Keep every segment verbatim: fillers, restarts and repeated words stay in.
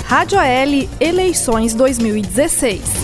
Rádio A L Eleições dois mil e dezesseis.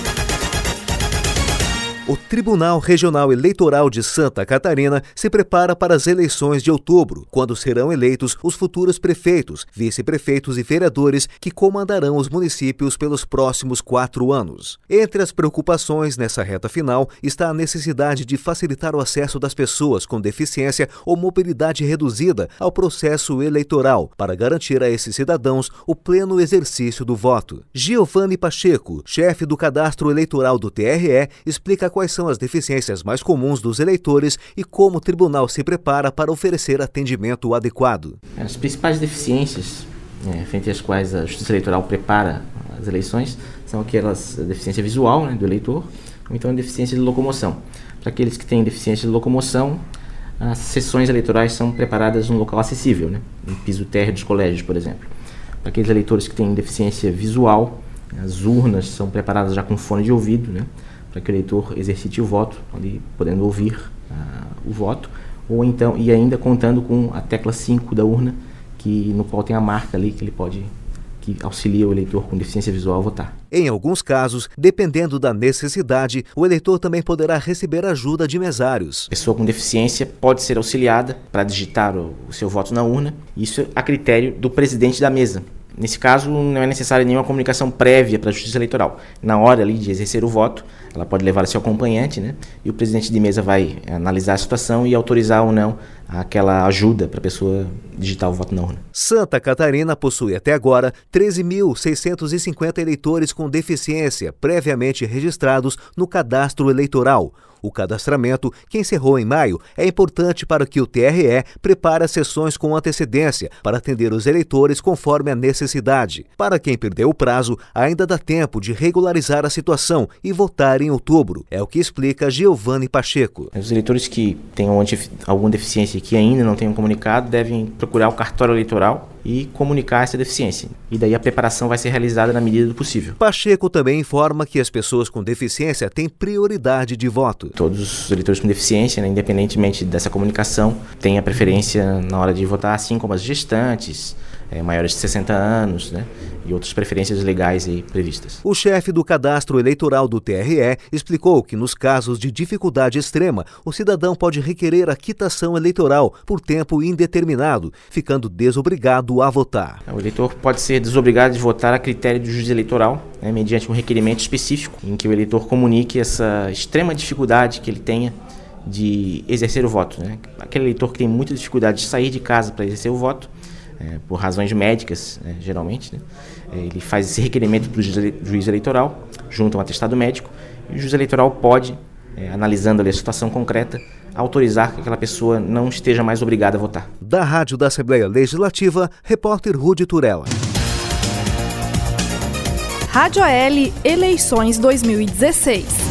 O Tribunal Regional Eleitoral de Santa Catarina se prepara para as eleições de outubro, quando serão eleitos os futuros prefeitos, vice-prefeitos e vereadores que comandarão os municípios pelos próximos quatro anos. Entre as preocupações nessa reta final está a necessidade de facilitar o acesso das pessoas com deficiência ou mobilidade reduzida ao processo eleitoral, para garantir a esses cidadãos o pleno exercício do voto. Giovanni Pacheco, chefe do Cadastro Eleitoral do T R E, explica quais são as deficiências mais comuns dos eleitores e como o tribunal se prepara para oferecer atendimento adequado. As principais deficiências, é, frente às quais a Justiça Eleitoral prepara as eleições, são aquelas a deficiência visual, né, do eleitor, ou então a deficiência de locomoção. Para aqueles que têm deficiência de locomoção, as sessões eleitorais são preparadas num local acessível, né, no piso térreo dos colégios, por exemplo. Para aqueles eleitores que têm deficiência visual, as urnas são preparadas já com fone de ouvido, né, para que o eleitor exercite o voto, ali podendo ouvir uh, o voto, ou então, e ainda contando com a tecla cinco da urna, que, no qual tem a marca ali que ele pode, que auxilia o eleitor com deficiência visual a votar. Em alguns casos, dependendo da necessidade, o eleitor também poderá receber ajuda de mesários. A pessoa com deficiência pode ser auxiliada para digitar o, o seu voto na urna, isso a critério do presidente da mesa. Nesse caso, não é necessária nenhuma comunicação prévia para a Justiça Eleitoral. Na hora ali de exercer o voto, ela pode levar seu acompanhante, né? E o presidente de mesa vai analisar a situação e autorizar ou não aquela ajuda para a pessoa digitar o voto na urna. Santa Catarina possui até agora treze mil seiscentos e cinquenta eleitores com deficiência previamente registrados no cadastro eleitoral. O cadastramento, que encerrou em maio, é importante para que o T R E prepare as sessões com antecedência para atender os eleitores conforme a necessidade. Para quem perdeu o prazo, ainda dá tempo de regularizar a situação e votar em outubro. É o que explica Giovanni Pacheco. Os eleitores que tenham alguma deficiência e que ainda não tenham comunicado devem procurar o cartório eleitoral e comunicar essa deficiência. E daí a preparação vai ser realizada na medida do possível. Pacheco também informa que as pessoas com deficiência têm prioridade de voto. Todos os eleitores com deficiência, né, independentemente dessa comunicação, têm a preferência na hora de votar, assim como as gestantes, é, maiores de sessenta anos, né, e outras preferências legais aí previstas. O chefe do Cadastro Eleitoral do T R E explicou que nos casos de dificuldade extrema, o cidadão pode requerer a quitação eleitoral por tempo indeterminado, ficando desobrigado a votar. O eleitor pode ser desobrigado de votar a critério do juiz eleitoral, né, mediante um requerimento específico, em que o eleitor comunique essa extrema dificuldade que ele tenha de exercer o voto, né? Aquele eleitor que tem muita dificuldade de sair de casa para exercer o voto, é, por razões médicas, né, geralmente, né, ele faz esse requerimento para o juiz eleitoral, junto a um atestado médico, e o juiz eleitoral pode, é, analisando ali a situação concreta, autorizar que aquela pessoa não esteja mais obrigada a votar. Da Rádio da Assembleia Legislativa, repórter Rudy Turella. Rádio A L Eleições dois mil e dezesseis.